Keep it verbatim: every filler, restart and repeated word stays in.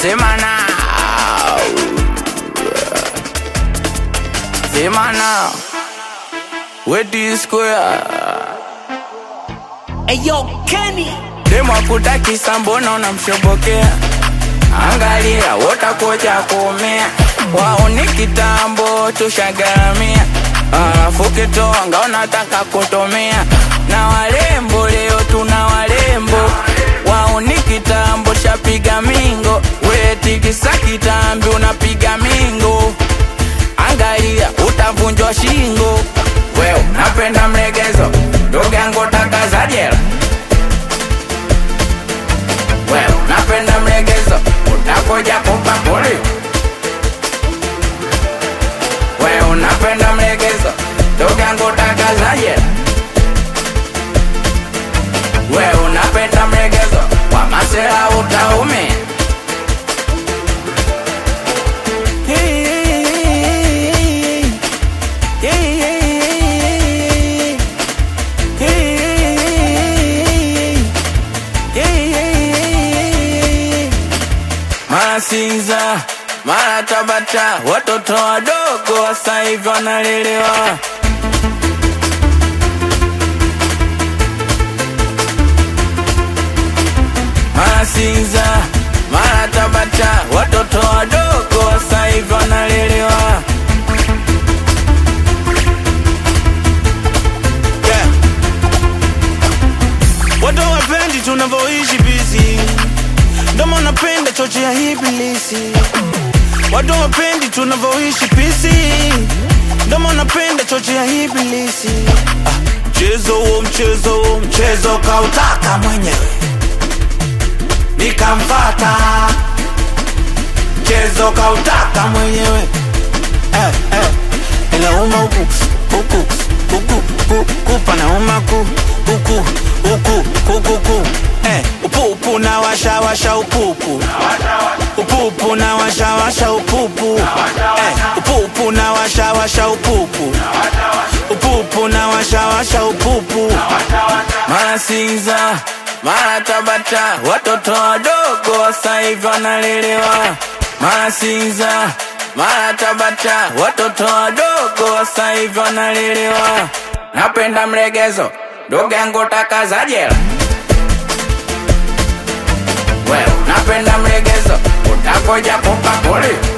Sema now, sema now, with this square. Ayo Kenny Demo kutakisa mbona unamshobokea. Angalia watakoja kumea. Wao ni kitambo tushagaramia. Alafu kitoa nga unataka kutomea. Na walembo leo tuna walembo. Wao ni kitambo shapiga mingo. We tikisa kitambi unapiga mingo. Angalia utavunjwa shingo. Weo napenda mlegezo. Ndugu yangu taka za jela. Weo napenda mlegezo. Utakoja kumpa poli. Weo napenda mlegezo. Ndugu yangu taka za jela. Weo napenda mlegezo. Kwa masela utaumia. Mara Sinza, mara Tabata, watoto wadogo wasa hivi wanalelewa. Mara Sinza, mara Tabata, watoto wadogo wasa hivi wanalelewa. Yeah. Watu wapendi tunavoishi busy. Ndomo napenda choche ya ibilisi. Watu wapendi tunavoishi pisi. Ndomo napenda choche ya ibilisi. ah, Mchezo huo mchezo huo mchezo kautaka mwenyewe nikamfata. Mchezo kautaka mwenyewe eh, eh. Ila uma uku uku uku uku panauma ku uku uku uku eh, upupu na washa washa upupu. Upupu na washa washa upupu. Eh, upupu na washa washa upupu. Upupu na washa washa upupu. Mara Sinza, mara Tabata, watoto wadogo wasa hivi wanalelewa. Mara Sinza, mara Tabata, watoto wadogo wasa hivi wanalelewa. Napenda mlegezo, ndugu yangu taka za jela. Wewe napenda mlegezo, utakoja kumpa poli.